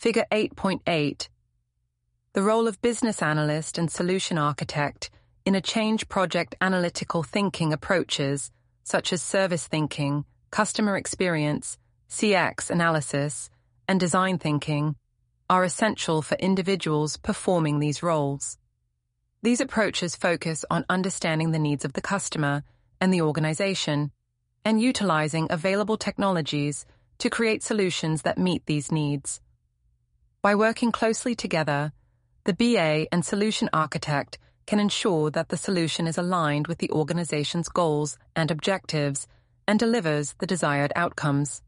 Figure 8.8. The role of business analyst and solution architect in a change project analytical thinking approaches, such as service thinking, customer experience, CX analysis, and design thinking, are essential for individuals performing these roles. These approaches focus on understanding the needs of the customer and the organization, and utilizing available technologies to create solutions that meet these needs. By working closely together, the BA and solution architect can ensure that the solution is aligned with the organization's goals and objectives and delivers the desired outcomes.